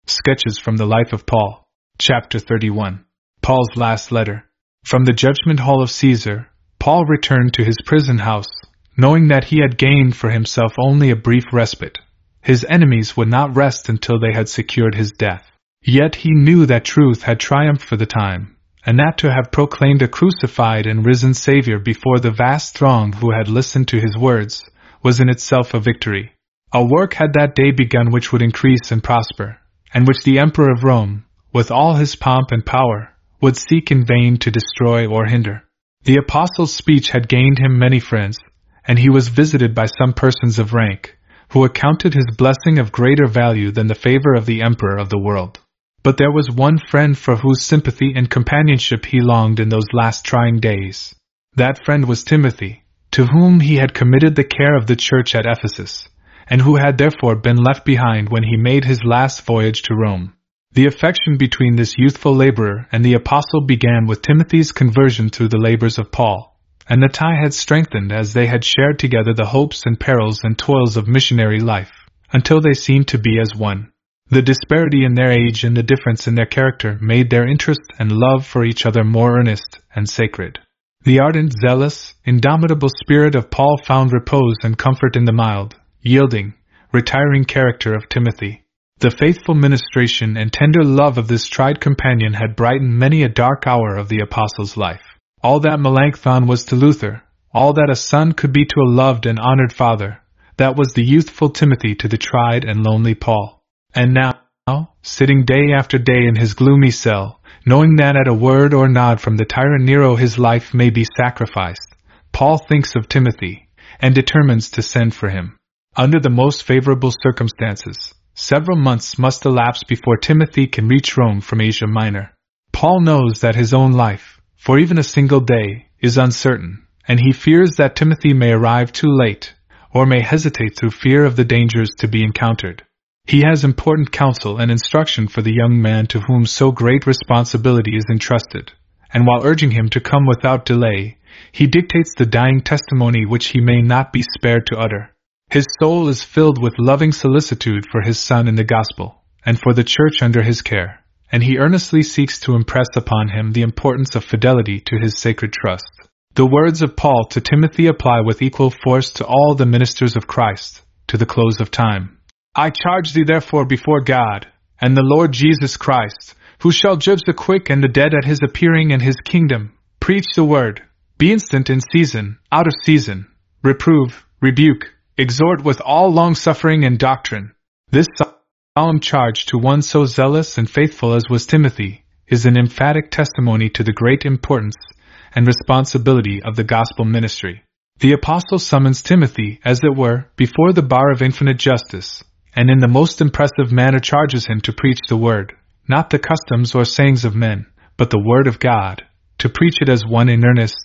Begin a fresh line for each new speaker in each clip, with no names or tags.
Sketches from the Life of Paul. Chapter 31. Paul's Last Letter. From the judgment hall of Caesar, Paul returned to his prison house, knowing that he had gained for himself only a brief respite. His enemies would not rest until they had secured his death. Yet he knew that truth had triumphed for the time, and that to have proclaimed a crucified and risen Savior before the vast throng who had listened to his words was in itself a victory. A work had that day begun which would increase and prosper, and which the Emperor of Rome, with all his pomp and power, would seek in vain to destroy or hinder. The apostle's speech had gained him many friends, and he was visited by some persons of rank, who accounted his blessing of greater value than the favor of the Emperor of the world. But there was one friend for whose sympathy and companionship he longed in those last trying days. That friend was Timothy, to whom he had committed the care of the church at Ephesus, and who had therefore been left behind when he made his last voyage to Rome. The affection between this youthful laborer and the apostle began with Timothy's conversion through the labors of Paul, and the tie had strengthened as they had shared together the hopes and perils and toils of missionary life, until they seemed to be as one. The disparity in their age and the difference in their character made their interest and love for each other more earnest and sacred. The ardent, zealous, indomitable spirit of Paul found repose and comfort in the mild, yielding, retiring character of Timothy. The faithful ministration and tender love of this tried companion had brightened many a dark hour of the apostle's life. All that Melanchthon was to Luther, all that a son could be to a loved and honored father, that was the youthful Timothy to the tried and lonely Paul. And now, sitting day after day in his gloomy cell, knowing that at a word or nod from the tyrant Nero his life may be sacrificed, Paul thinks of Timothy, and determines to send for him. Under the most favorable circumstances, several months must elapse before Timothy can reach Rome from Asia Minor. Paul knows that his own life, for even a single day, is uncertain, and he fears that Timothy may arrive too late, or may hesitate through fear of the dangers to be encountered. He has important counsel and instruction for the young man to whom so great responsibility is entrusted, and while urging him to come without delay, he dictates the dying testimony which he may not be spared to utter. His soul is filled with loving solicitude for his son in the gospel, and for the church under his care, and he earnestly seeks to impress upon him the importance of fidelity to his sacred trust. The words of Paul to Timothy apply with equal force to all the ministers of Christ, to the close of time. I charge thee therefore before God, and the Lord Jesus Christ, who shall judge the quick and the dead at his appearing in his kingdom, preach the word, be instant in season, out of season, reprove, rebuke, exhort with all long-suffering and doctrine. This solemn charge to one so zealous and faithful as was Timothy is an emphatic testimony to the great importance and responsibility of the gospel ministry. The apostle summons Timothy, as it were, before the bar of infinite justice, and in the most impressive manner charges him to preach the word, not the customs or sayings of men, but the word of God, to preach it as one in earnest,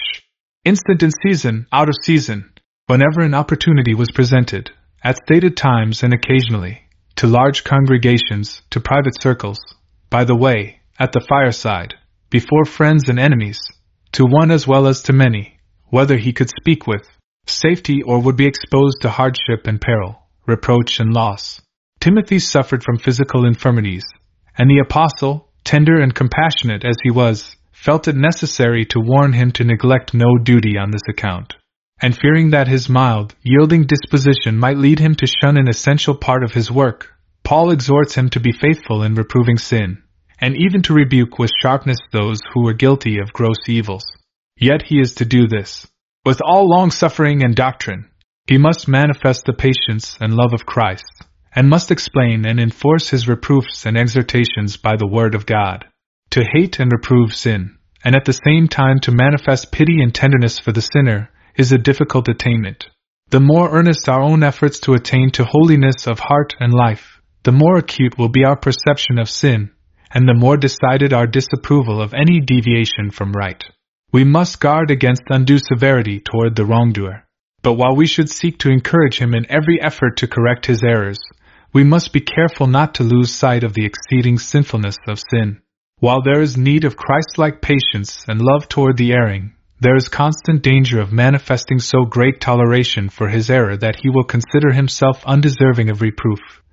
instant in season, out of season, whenever an opportunity was presented, at stated times and occasionally, to large congregations, to private circles, by the way, at the fireside, before friends and enemies, to one as well as to many, whether he could speak with safety or would be exposed to hardship and peril, reproach and loss. Timothy suffered from physical infirmities, and the apostle, tender and compassionate as he was, felt it necessary to warn him to neglect no duty on this account. And fearing that his mild, yielding disposition might lead him to shun an essential part of his work, Paul exhorts him to be faithful in reproving sin, and even to rebuke with sharpness those who were guilty of gross evils. Yet he is to do this with all long-suffering and doctrine. He must manifest the patience and love of Christ, and must explain and enforce his reproofs and exhortations by the word of God. To hate and reprove sin, and at the same time to manifest pity and tenderness for the sinner, is a difficult attainment. The more earnest our own efforts to attain to holiness of heart and life, the more acute will be our perception of sin, and the more decided our disapproval of any deviation from right. We must guard against undue severity toward the wrongdoer. But while we should seek to encourage him in every effort to correct his errors, we must be careful not to lose sight of the exceeding sinfulness of sin. While there is need of Christ-like patience and love toward the erring, there is constant danger of manifesting so great toleration for his error that he will consider himself undeserving of reproof,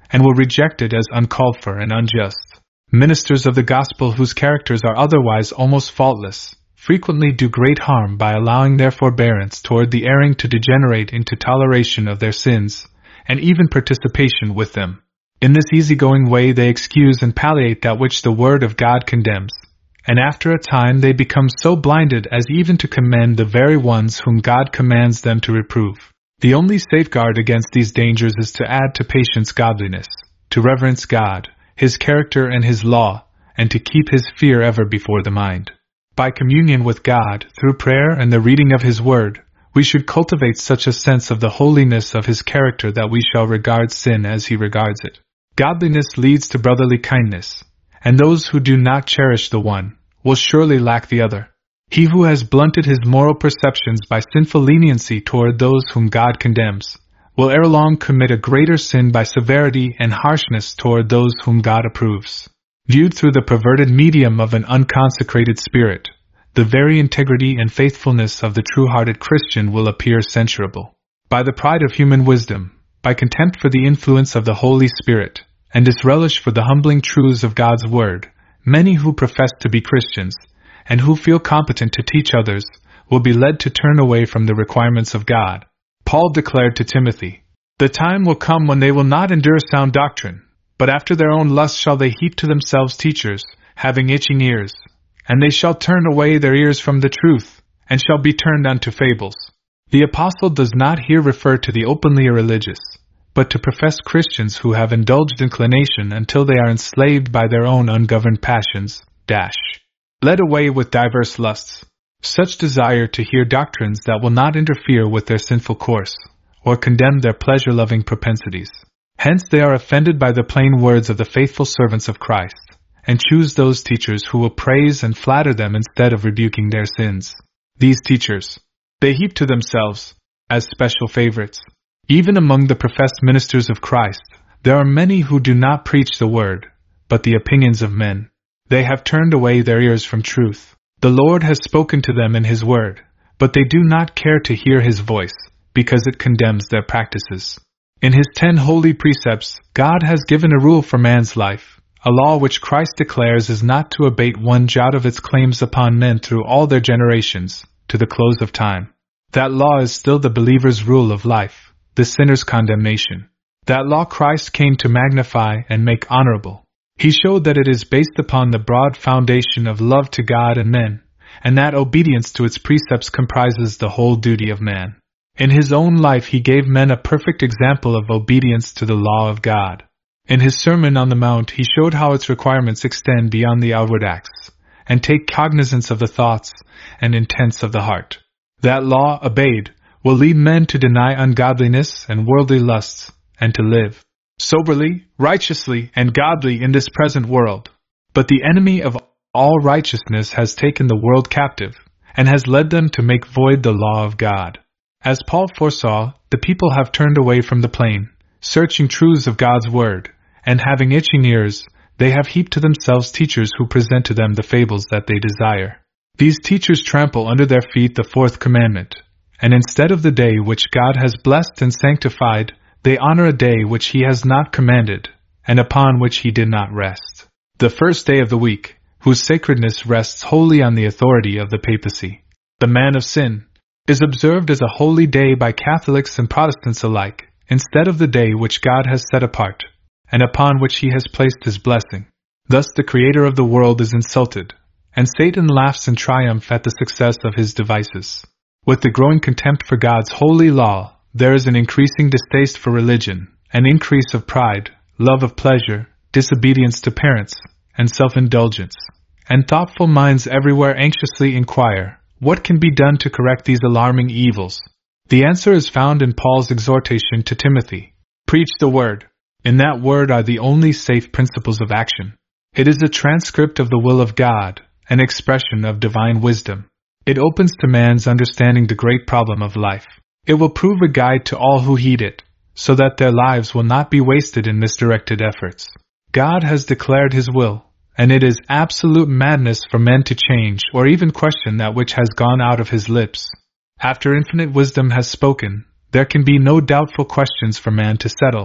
and will reject it as uncalled for and unjust. Ministers of the gospel whose characters are otherwise almost faultless frequently do great harm by allowing their forbearance toward the erring to degenerate into toleration of their sins, and even participation with them. In this easygoing way they excuse and palliate that which the Word of God condemns, and after a time they become so blinded as even to commend the very ones whom God commands them to reprove. The only safeguard against these dangers is to add to patience godliness, to reverence God, His character and His law, and to keep His fear ever before the mind. By communion with God, through prayer and the reading of His Word, we should cultivate such a sense of the holiness of His character that we shall regard sin as He regards it. Godliness leads to brotherly kindness, and those who do not cherish the one will surely lack the other. He who has blunted his moral perceptions by sinful leniency toward those whom God condemns will ere long commit a greater sin by severity and harshness toward those whom God approves. Viewed through the perverted medium of an unconsecrated spirit, the very integrity and faithfulness of the true-hearted Christian will appear censurable. By the pride of human wisdom, by contempt for the influence of the Holy Spirit, and disrelish for the humbling truths of God's Word, many who profess to be Christians, and who feel competent to teach others, will be led to turn away from the requirements of God. Paul declared to Timothy, "The time will come when they will not endure sound doctrine, but after their own lust shall they heap to themselves teachers, having itching ears, and they shall turn away their ears from the truth, and shall be turned unto fables." The apostle does not here refer to the openly irreligious, but to professed Christians who have indulged inclination until they are enslaved by their own ungoverned passions, led away with diverse lusts. Such desire to hear doctrines that will not interfere with their sinful course, or condemn their pleasure-loving propensities. Hence they are offended by the plain words of the faithful servants of Christ, and choose those teachers who will praise and flatter them instead of rebuking their sins. These teachers, they heap to themselves, as special favorites. Even among the professed ministers of Christ, there are many who do not preach the word, but the opinions of men. They have turned away their ears from truth. The Lord has spoken to them in His word, but they do not care to hear His voice, because it condemns their practices. In His 10 holy precepts, God has given a rule for man's life, a law which Christ declares is not to abate one jot of its claims upon men through all their generations, to the close of time. That law is still the believer's rule of life, the sinner's condemnation. That law Christ came to magnify and make honorable. He showed that it is based upon the broad foundation of love to God and men, and that obedience to its precepts comprises the whole duty of man. In His own life He gave men a perfect example of obedience to the law of God. In His Sermon on the Mount He showed how its requirements extend beyond the outward acts, and take cognizance of the thoughts and intents of the heart. That law, obeyed, will lead men to deny ungodliness and worldly lusts, and to live soberly, righteously, and godly in this present world. But the enemy of all righteousness has taken the world captive, and has led them to make void the law of God. As Paul foresaw, the people have turned away from the plain, searching truths of God's word, and having itching ears, they have heaped to themselves teachers who present to them the fables that they desire. These teachers trample under their feet the 4th commandment, and instead of the day which God has blessed and sanctified, they honor a day which He has not commanded, and upon which He did not rest. The first day of the week, whose sacredness rests wholly on the authority of the papacy, the man of sin, is observed as a holy day by Catholics and Protestants alike, instead of the day which God has set apart, and upon which He has placed His blessing. Thus the Creator of the world is insulted, and Satan laughs in triumph at the success of his devices. With the growing contempt for God's holy law, there is an increasing distaste for religion, an increase of pride, love of pleasure, disobedience to parents, and self-indulgence. And thoughtful minds everywhere anxiously inquire, what can be done to correct these alarming evils? The answer is found in Paul's exhortation to Timothy. Preach the word. In that word are the only safe principles of action. It is a transcript of the will of God, an expression of divine wisdom. It opens to man's understanding the great problem of life. It will prove a guide to all who heed it, so that their lives will not be wasted in misdirected efforts. God has declared His will, and it is absolute madness for men to change or even question that which has gone out of His lips. After infinite wisdom has spoken, there can be no doubtful questions for man to settle,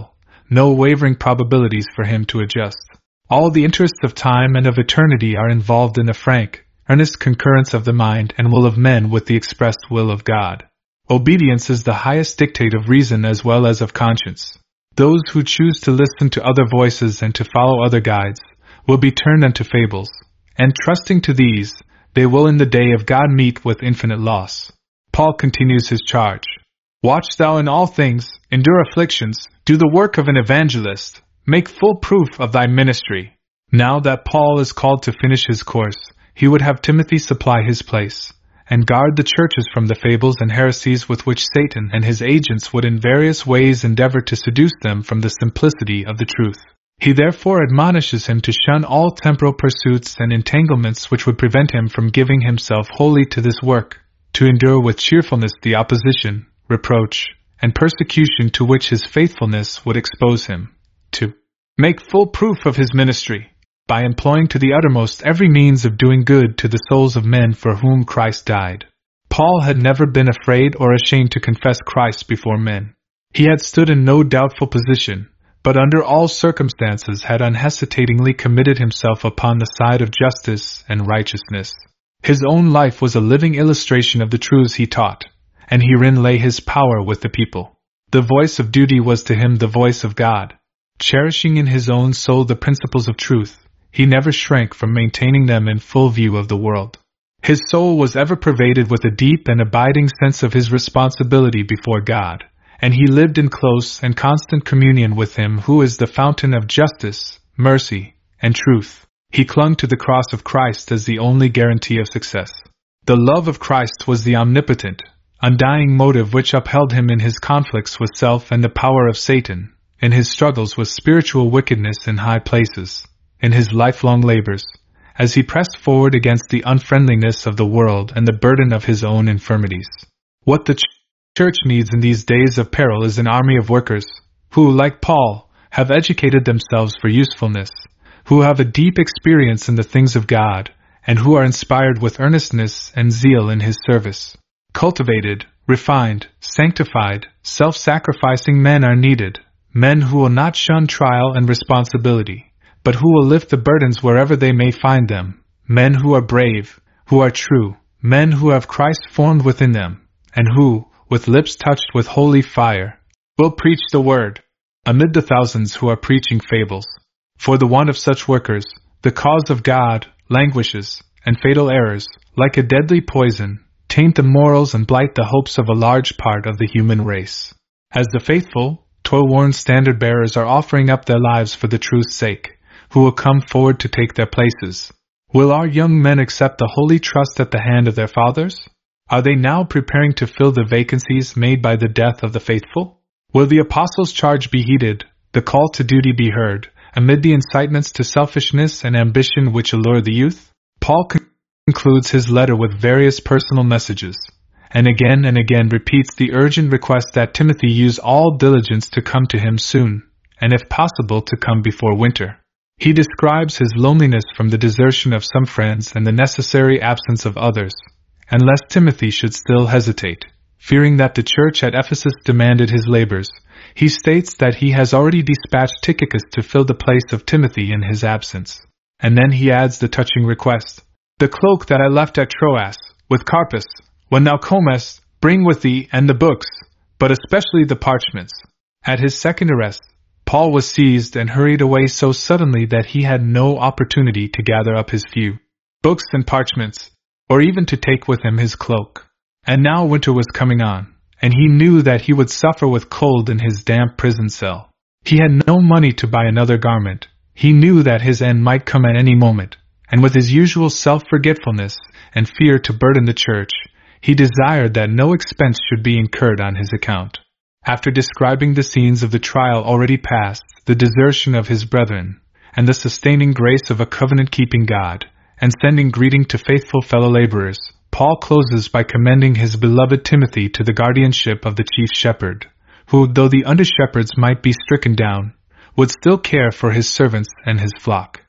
no wavering probabilities for him to adjust. All the interests of time and of eternity are involved in the frank, earnest concurrence of the mind and will of men with the expressed will of God. Obedience is the highest dictate of reason as well as of conscience. Those who choose to listen to other voices and to follow other guides will be turned unto fables, and trusting to these, they will in the day of God meet with infinite loss. Paul continues his charge. Watch thou in all things, endure afflictions, do the work of an evangelist, make full proof of thy ministry. Now that Paul is called to finish his course, he would have Timothy supply his place, and guard the churches from the fables and heresies with which Satan and his agents would in various ways endeavor to seduce them from the simplicity of the truth. He therefore admonishes him to shun all temporal pursuits and entanglements which would prevent him from giving himself wholly to this work, to endure with cheerfulness the opposition, reproach, and persecution to which his faithfulness would expose him, to make full proof of his ministry, by employing to the uttermost every means of doing good to the souls of men for whom Christ died. Paul had never been afraid or ashamed to confess Christ before men. He had stood in no doubtful position, but under all circumstances had unhesitatingly committed himself upon the side of justice and righteousness. His own life was a living illustration of the truths he taught, and herein lay his power with the people. The voice of duty was to him the voice of God. Cherishing in his own soul the principles of truth, he never shrank from maintaining them in full view of the world. His soul was ever pervaded with a deep and abiding sense of his responsibility before God, and he lived in close and constant communion with Him who is the fountain of justice, mercy, and truth. He clung to the cross of Christ as the only guarantee of success. The love of Christ was the omnipotent, undying motive which upheld him in his conflicts with self and the power of Satan, in his struggles with spiritual wickedness in high places, in his lifelong labors, as he pressed forward against the unfriendliness of the world and the burden of his own infirmities. What the Church needs in these days of peril is an army of workers, who, like Paul, have educated themselves for usefulness, who have a deep experience in the things of God, and who are inspired with earnestness and zeal in His service. Cultivated, refined, sanctified, self-sacrificing men are needed, men who will not shun trial and responsibility, but who will lift the burdens wherever they may find them, men who are brave, who are true, men who have Christ formed within them, and who, with lips touched with holy fire, will preach the word, amid the thousands who are preaching fables. For the want of such workers, the cause of God languishes, and fatal errors, like a deadly poison, taint the morals and blight the hopes of a large part of the human race. As the faithful, toil-worn standard-bearers are offering up their lives for the truth's sake, who will come forward to take their places, will our young men accept the holy trust at the hand of their fathers? Are they now preparing to fill the vacancies made by the death of the faithful? Will the apostles' charge be heeded, the call to duty be heard, amid the incitements to selfishness and ambition which allure the youth? Paul concludes his letter with various personal messages, and again repeats the urgent request that Timothy use all diligence to come to him soon, and if possible to come before winter. He describes his loneliness from the desertion of some friends and the necessary absence of others, and lest Timothy should still hesitate, fearing that the church at Ephesus demanded his labors, he states that he has already dispatched Tychicus to fill the place of Timothy in his absence. And then he adds the touching request, "The cloak that I left at Troas, with Carpus, when thou comest, bring with thee, and the books, but especially the parchments." At his second arrest, Paul was seized and hurried away so suddenly that he had no opportunity to gather up his few books and parchments, or even to take with him his cloak. And now winter was coming on, and he knew that he would suffer with cold in his damp prison cell. He had no money to buy another garment. He knew that his end might come at any moment, and with his usual self-forgetfulness and fear to burden the church, he desired that no expense should be incurred on his account. After describing the scenes of the trial already past, the desertion of his brethren, and the sustaining grace of a covenant-keeping God, and sending greeting to faithful fellow laborers, Paul closes by commending his beloved Timothy to the guardianship of the chief shepherd, who, though the under-shepherds might be stricken down, would still care for his servants and his flock.